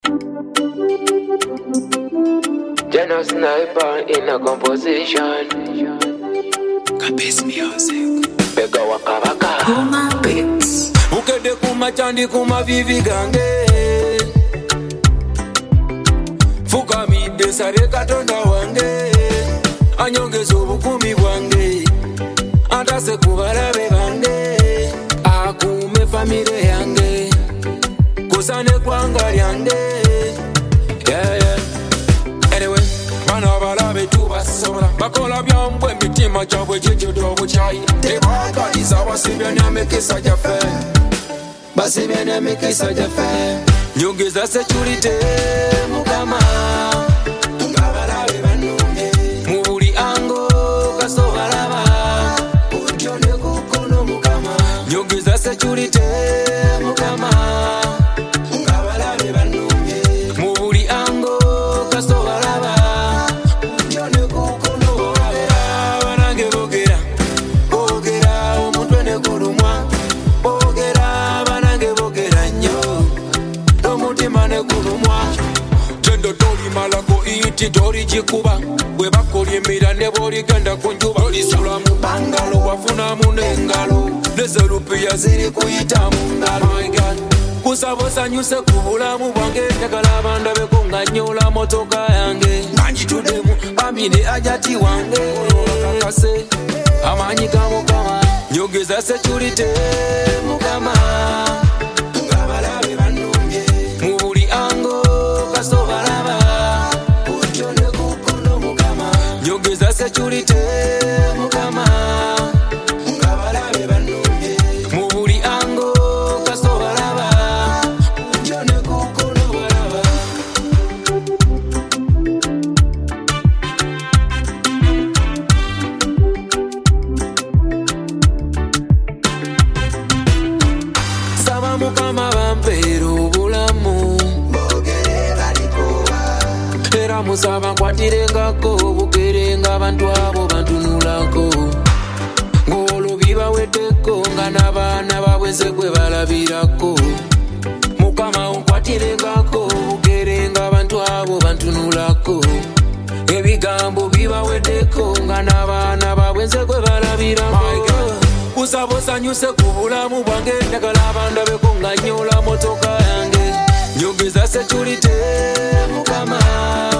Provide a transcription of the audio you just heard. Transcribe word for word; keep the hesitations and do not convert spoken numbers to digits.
General Sniper in a composition. Kabis music. Bega wakabaka. Kuma Beats. Ukede kuma chandi kuma vivi gange. Fuka mide sare katonda wange. Anyongezo bukumi bwange. Andase kubalabe bange. Akume famile yange. Kusane kwanga yange. Yeah, yeah. Anyway, bana balabe tubasobola. Bakola byambwe mitima kyabwe kyekido buchayi. Tebagaliza basibya n'emikisa gyaffe. Basibya n'emikisa gyaffe. Nyongeza security mukama. Ngabalabe banumye. Mu buli ango kasobalaba. Kutyo ne kukono mukama. Nyongeza security mukama. Ngabalabe banumye. Mu buli ango kasobalaba. Kutyo ne kukono bogera. Banange bogera. Bogera omutwe ne kulumwa. Bogera banange bogera nnyo. N'omutima ne kulumwa. Tendo tori malako iti tori jikuba. Bwe bakolye emira ne b'oligenda ku njuba. Olisula mu bangalo wafunamu n'engalo. N'ezerupiya ziri kuyita mu ngalo. My God. Kusaba osanyuse ku bulamu bwange. Njagala abandabeko nga nnyola motoka yange. Nga ngituddemu bambine ajati wange. Kakase amaanyi ga Mukama. Nyongeza security mukama. Ngabalabe banumye. Mu buli ango kasobalaba. Kutyo ne kukono mukama. Nyongeza security mukama. Ngabalabe banumye. Mu buli ango kasobalaba. Kutyo ne kukono balaba. Saba mukama bampeera obulamu. Bogere balikuwa. Era musaba nkwatiringako bugerenga abantu abo bantunulako. Ng'olwo bibaweddeko nga n'abaana babwenze gwe balabirako. Mukama onkwatiringako bugerenga abantu abo bantunulako. Ebigambo bibaweddeko nga n'abaana babwenze gwe balabirako. Kusaba osanyuse ku bulamu bwange. Njagala abandabeko nga nnyola motoka yange. Nyongeza security mukama.